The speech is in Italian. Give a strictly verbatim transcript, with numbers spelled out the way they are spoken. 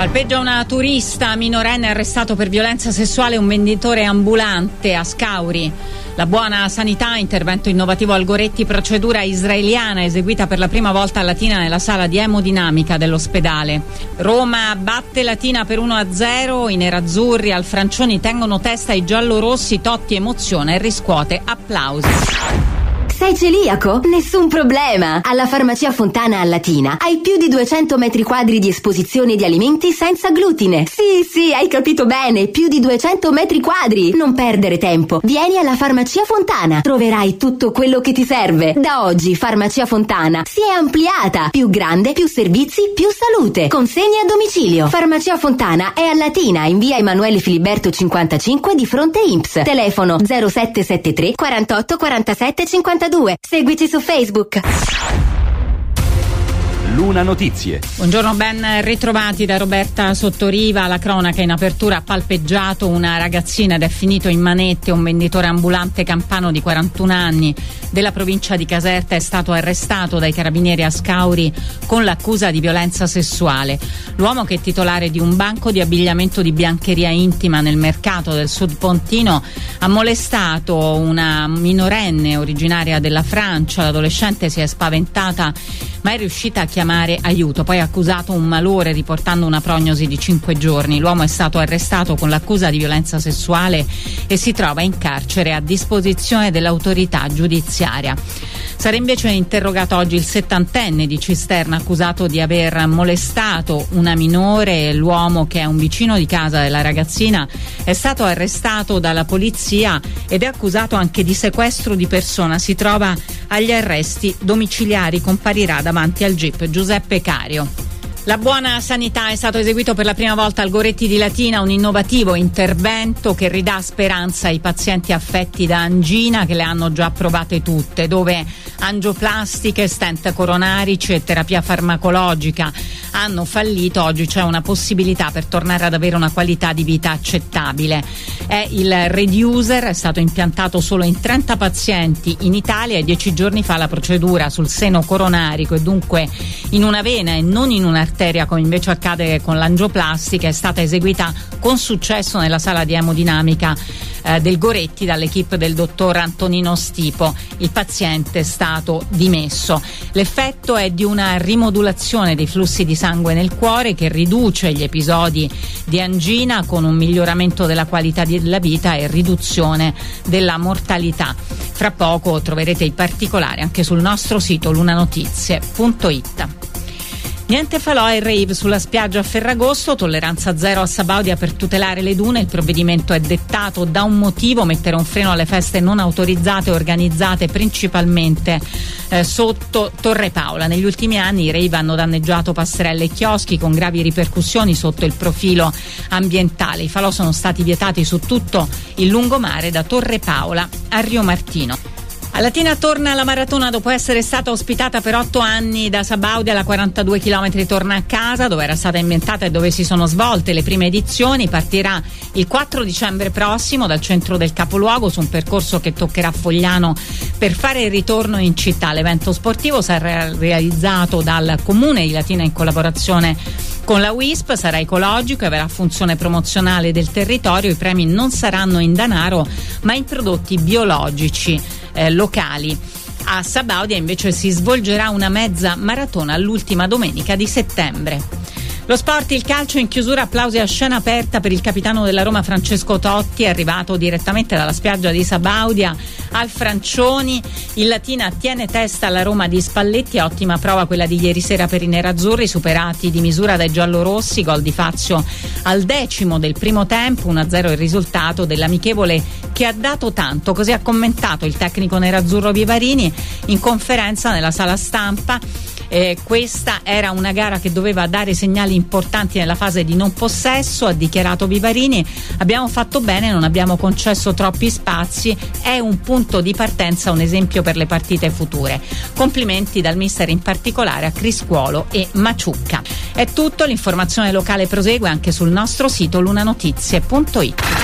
Palpeggia una turista minorenne, arrestato per violenza sessuale un venditore ambulante a Scauri. La buona sanità, intervento innovativo al Goretti, procedura israeliana eseguita per la prima volta a Latina nella sala di emodinamica dell'ospedale. Roma batte Latina per uno a zero, i nerazzurri al Francioni tengono testa i giallorossi, Totti emoziona e riscuote applausi. Sei celiaco? Nessun problema! Alla Farmacia Fontana a Latina hai più di duecento metri quadri di esposizione di alimenti senza glutine. Sì, sì, hai capito bene, più di duecento metri quadri! Non perdere tempo, vieni alla Farmacia Fontana, troverai tutto quello che ti serve. Da oggi Farmacia Fontana si è ampliata, più grande, più servizi, più salute. Consegne a domicilio. Farmacia Fontana è a Latina, in via Emanuele Filiberto cinquantacinque di fronte I N P S. Telefono zero sette sette tre quarantotto quarantasette cinquantadue. Seguici su Facebook. Luna Notizie. Buongiorno, ben ritrovati da Roberta Sottoriva. La cronaca in apertura: ha palpeggiato una ragazzina ed è finito in manette. Un venditore ambulante campano di quarantuno anni della provincia di Caserta è stato arrestato dai carabinieri a Scauri con l'accusa di violenza sessuale. L'uomo, che è titolare di un banco di abbigliamento di biancheria intima nel mercato del Sud Pontino, ha molestato una minorenne originaria della Francia. L'adolescente si è spaventata ma è riuscita a chiamare aiuto, poi ha accusato un malore riportando una prognosi di cinque giorni. L'uomo è stato arrestato con l'accusa di violenza sessuale e si trova in carcere a disposizione dell'autorità giudiziaria. Sarà invece interrogato oggi il settantenne di Cisterna, accusato di aver molestato una minore. L'uomo, che è un vicino di casa della ragazzina, è stato arrestato dalla polizia ed è accusato anche di sequestro di persona. Si trova agli arresti domiciliari, comparirà davanti al G I P Giuseppe Cario. La buona sanità è stato eseguito per la prima volta al Goretti di Latina, un innovativo intervento che ridà speranza ai pazienti affetti da angina, che le hanno già provate tutte, dove angioplastiche, stent coronarici e terapia farmacologica hanno fallito. Oggi c'è una possibilità per tornare ad avere una qualità di vita accettabile. È il Reducer, è stato impiantato solo in trenta pazienti in Italia e dieci giorni fa la procedura sul seno coronarico, e dunque in una vena e non in un'arteria come invece accade con l'angioplastica, è stata eseguita con successo nella sala di emodinamica eh, del Goretti dall'equipe del dottor Antonino Stipo. Il paziente è stato dimesso. L'effetto è di una rimodulazione dei flussi di sangue nel cuore che riduce gli episodi di angina, con un miglioramento della qualità della vita e riduzione della mortalità. Fra poco troverete i particolari anche sul nostro sito lunanotizie punto it. Niente falò e rave sulla spiaggia a Ferragosto, tolleranza zero a Sabaudia per tutelare le dune. Il provvedimento è dettato da un motivo: mettere un freno alle feste non autorizzate organizzate principalmente eh, sotto Torre Paola. Negli ultimi anni i rave hanno danneggiato passerelle e chioschi, con gravi ripercussioni sotto il profilo ambientale. I falò sono stati vietati su tutto il lungomare da Torre Paola a Rio Martino. A Latina torna la maratona dopo essere stata ospitata per otto anni da Sabaudia. La quarantadue chilometri torna a casa, dove era stata inventata e dove si sono svolte le prime edizioni. Partirà il quattro dicembre prossimo dal centro del capoluogo, su un percorso che toccherà Fogliano per fare il ritorno in città. L'evento sportivo sarà realizzato dal Comune di Latina in collaborazione con la W I S P, sarà ecologico e avrà funzione promozionale del territorio. I premi non saranno in denaro ma in prodotti biologici eh, locali. A Sabaudia invece si svolgerà una mezza maratona l'ultima domenica di settembre. Lo sport, il calcio in chiusura, applausi a scena aperta per il capitano della Roma Francesco Totti, arrivato direttamente dalla spiaggia di Sabaudia al Francioni. Il Latina tiene testa alla Roma di Spalletti, ottima prova quella di ieri sera per i nerazzurri, superati di misura dai giallorossi, gol di Fazio al decimo del primo tempo, uno a zero il risultato dell'amichevole che ha dato tanto. Così ha commentato il tecnico nerazzurro Vivarini in conferenza nella sala stampa. Eh, questa era una gara che doveva dare segnali importanti nella fase di non possesso, ha dichiarato Vivarini. Abbiamo fatto bene, non abbiamo concesso troppi spazi, è un punto di partenza, un esempio per le partite future. Complimenti dal mister, in particolare a Criscuolo e Maciucca. È tutto, l'informazione locale prosegue anche sul nostro sito lunanotizie punto it.